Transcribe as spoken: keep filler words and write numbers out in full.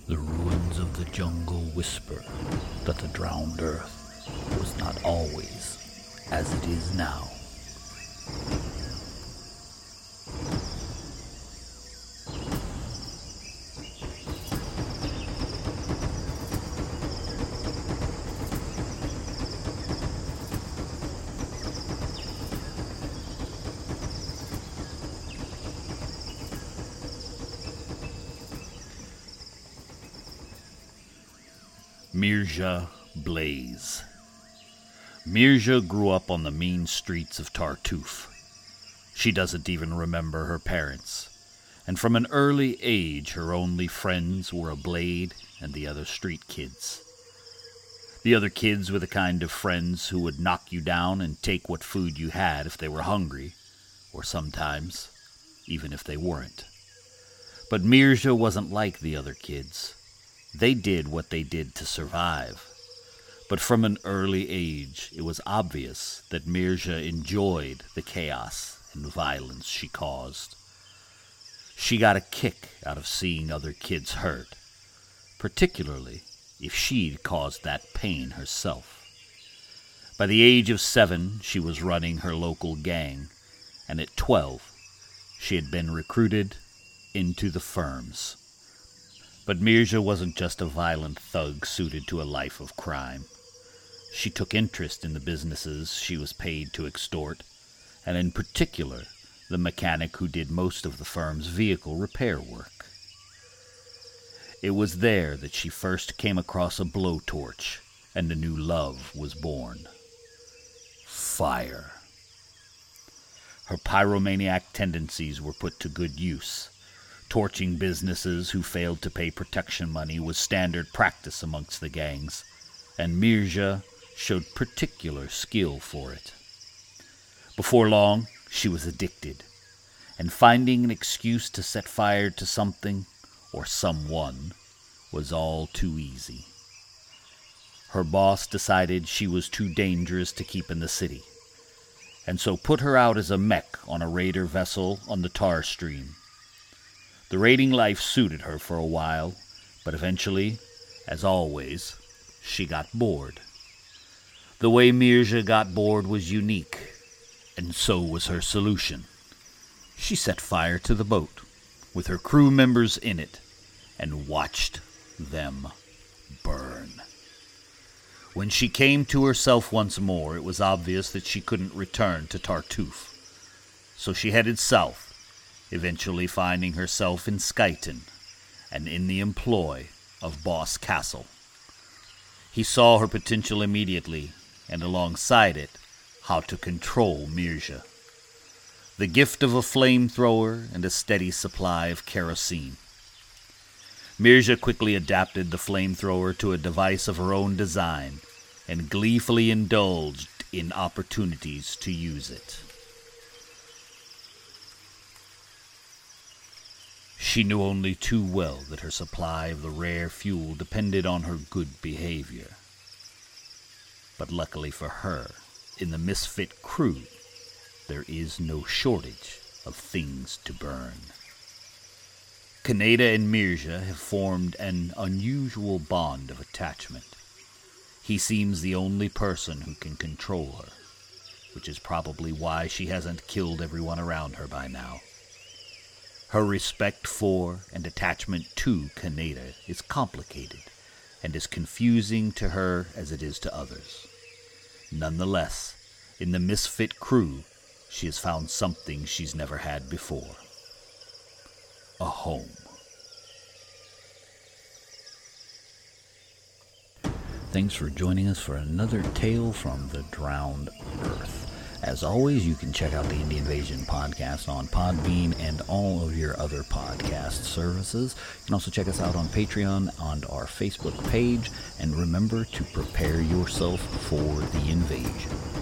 The ruins of the jungle whisper that the drowned earth was not always as it is now. Mirja Blaze. Mirja grew up on the mean streets of Tartuffe. She doesn't even remember her parents, and from an early age her only friends were a blade and the other street kids. The other kids were the kind of friends who would knock you down and take what food you had if they were hungry, or sometimes even if they weren't. But Mirja wasn't like the other kids. They did what they did to survive. But from an early age, it was obvious that Mirja enjoyed the chaos and violence she caused. She got a kick out of seeing other kids hurt, particularly if she'd caused that pain herself. By the age of seven, she was running her local gang, and at twelve, she had been recruited into the firms. But Mirja wasn't just a violent thug suited to a life of crime. She took interest in the businesses she was paid to extort, and in particular, the mechanic who did most of the firm's vehicle repair work. It was there that she first came across a blowtorch, and a new love was born. Fire. Her pyromaniac tendencies were put to good use. Torching businesses who failed to pay protection money was standard practice amongst the gangs, and Mirja showed particular skill for it. Before long, she was addicted, and finding an excuse to set fire to something or someone was all too easy. Her boss decided she was too dangerous to keep in the city, and so put her out as a mech on a raider vessel on the Tar Stream. The raiding life suited her for a while, but eventually, as always, she got bored. The way Mirja got bored was unique, and so was her solution. She set fire to the boat, with her crew members in it, and watched them burn. When she came to herself once more, it was obvious that she couldn't return to Tartuffe, so she headed south, eventually finding herself in Skyton, and in the employ of Boss Castle. He saw her potential immediately, and alongside it, how to control Mirja. The gift of a flamethrower and a steady supply of kerosene. Mirja quickly adapted the flamethrower to a device of her own design, and gleefully indulged in opportunities to use it. She knew only too well that her supply of the rare fuel depended on her good behavior. But luckily for her, in the misfit crew, there is no shortage of things to burn. Kaneda and Mirja have formed an unusual bond of attachment. He seems the only person who can control her, which is probably why she hasn't killed everyone around her by now. Her respect for and attachment to Kaneda is complicated and as confusing to her as it is to others. Nonetheless, in the misfit crew, she has found something she's never had before. A home. Thanks for joining us for another tale from the Drowned Earth. As always, you can check out the Indie Invasion podcast on Podbean and all of your other podcast services. You can also check us out on Patreon and our Facebook page. And remember to prepare yourself for the invasion.